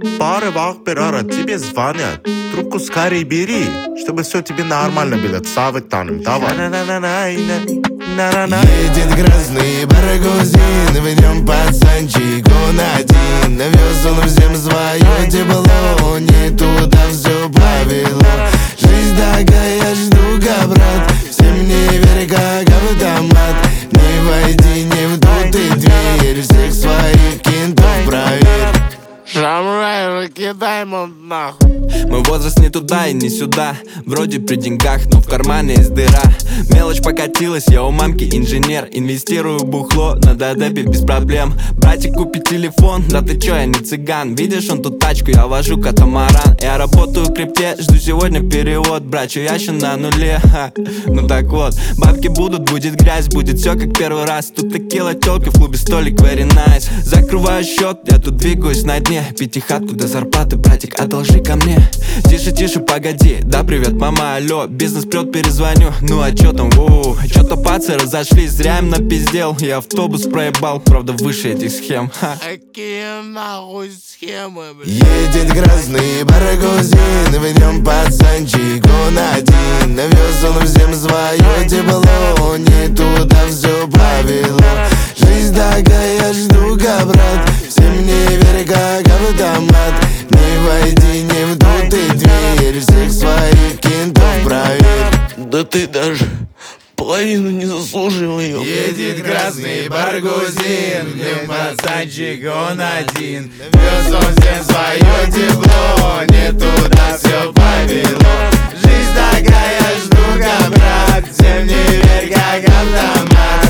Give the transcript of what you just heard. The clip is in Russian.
пару оператора тебе звонят. Трубку скорее бери, чтобы все тебе нормально было. Савитаном, давай. Едет грозный баргузин, в нем пацанчик, он один. Навез он всем свое тепло, не туда все повело. Жизнь такая штука, брат, всем не верь, как автомат. Не войди не в ту ты дверь, всех своих кентов проверь. Шамрай, кидай ему нахуй. Мой возраст не туда и не сюда. Вроде при деньгах, но в кармане есть дыра. Мелочь покатилась, я у мамки инженер. Инвестирую в бухло на дадепе без проблем. Братик, купи телефон, да ты чё, я не цыган. Видишь, он тут тачку, я вожу катамаран. Я работаю в крипте, жду сегодня перевод. Брат, чё, я ещё на нуле, ха. Ну так вот, бабки будут, будет грязь, будет все как первый раз. Тут текила, тёлки в клубе, столик, very nice. Закрываю счет, я тут двигаюсь на дне. Пятихатку до зарплаты, братик, одолжи ко мне. Тише, тише, погоди, да привет, мама, алло. Бизнес прет, перезвоню, ну а чё там, чё-то пацы разошлись, зря им напиздел. Я автобус проебал, правда выше этих схем, ха. Какие нахуй схемы, блядь. Едет грозный баргузин, в нем пацанчик, он один. Навез он всем свое тепло, не туда все повело. Жизнь такая штука, брат, всем не верь, как автомат. Не войди не в ту ты дверь, всех своих кентов проверь. Да ты даже половину не заслужил ее. Едет грозный баргузин, в нем пацанчик, он один. Вез он всем свое тепло, не туда все повело. Жизнь такая штука, брат, всем не верь, как автомат.